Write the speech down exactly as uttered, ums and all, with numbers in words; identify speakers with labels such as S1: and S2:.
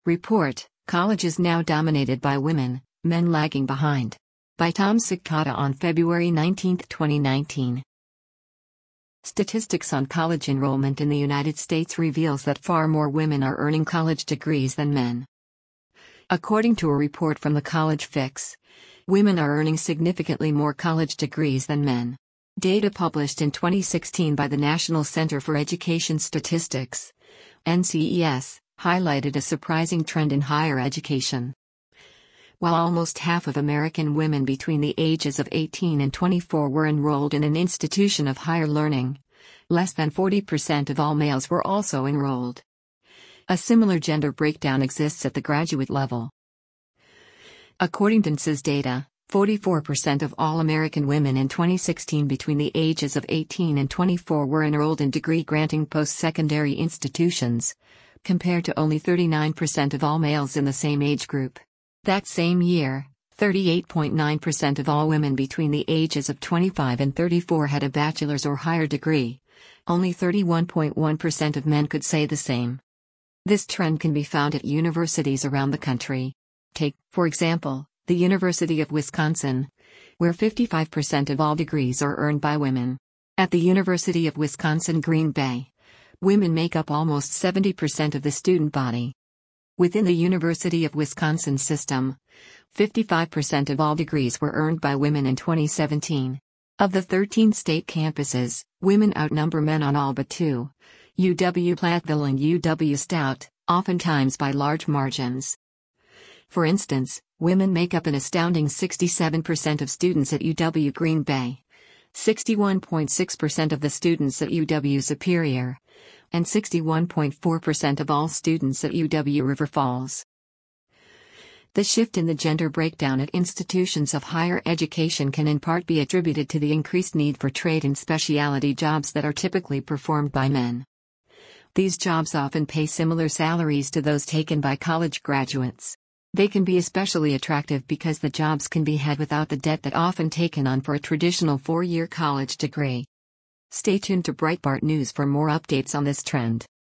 S1: Report: College is now dominated by women, men lagging behind. By Tom Sikata on February nineteenth, twenty nineteen. Statistics on college enrollment in the United States reveals that far more women are earning college degrees than men. According to a report from the College Fix, women are earning significantly more college degrees than men. Data published in twenty sixteen by the National Center for Education Statistics, N C E S, highlighted a surprising trend in higher education. While almost half of American women between the ages of eighteen and twenty-four were enrolled in an institution of higher learning, less than forty percent of all males were also enrolled. A similar gender breakdown exists at the graduate level. According to N C E S data, forty-four percent of all American women in twenty sixteen between the ages of eighteen and twenty-four were enrolled in degree-granting post-secondary institutions, compared to only thirty-nine percent of all males in the same age group. That same year, thirty-eight point nine percent of all women between the ages of twenty-five and thirty-four had a bachelor's or higher degree. Only thirty-one point one percent of men could say the same. This trend can be found at universities around the country. Take, for example, the University of Wisconsin, where fifty-five percent of all degrees are earned by women. At the University of Wisconsin-Green Bay, women make up almost seventy percent of the student body. Within the University of Wisconsin system, fifty-five percent of all degrees were earned by women in twenty seventeen. Of the thirteen state campuses, women outnumber men on all but two, U W-Platteville and U W-Stout, oftentimes by large margins. For instance, women make up an astounding sixty-seven percent of students at U W-Green Bay, sixty-one point six percent of the students at U W-Superior, and sixty-one point four percent of all students at U W-River Falls. The shift in the gender breakdown at institutions of higher education can in part be attributed to the increased need for trade and specialty jobs that are typically performed by men. These jobs often pay similar salaries to those taken by college graduates. They can be especially attractive because the jobs can be had without the debt that often taken on for a traditional four-year college degree. Stay tuned to Breitbart News for more updates on this trend.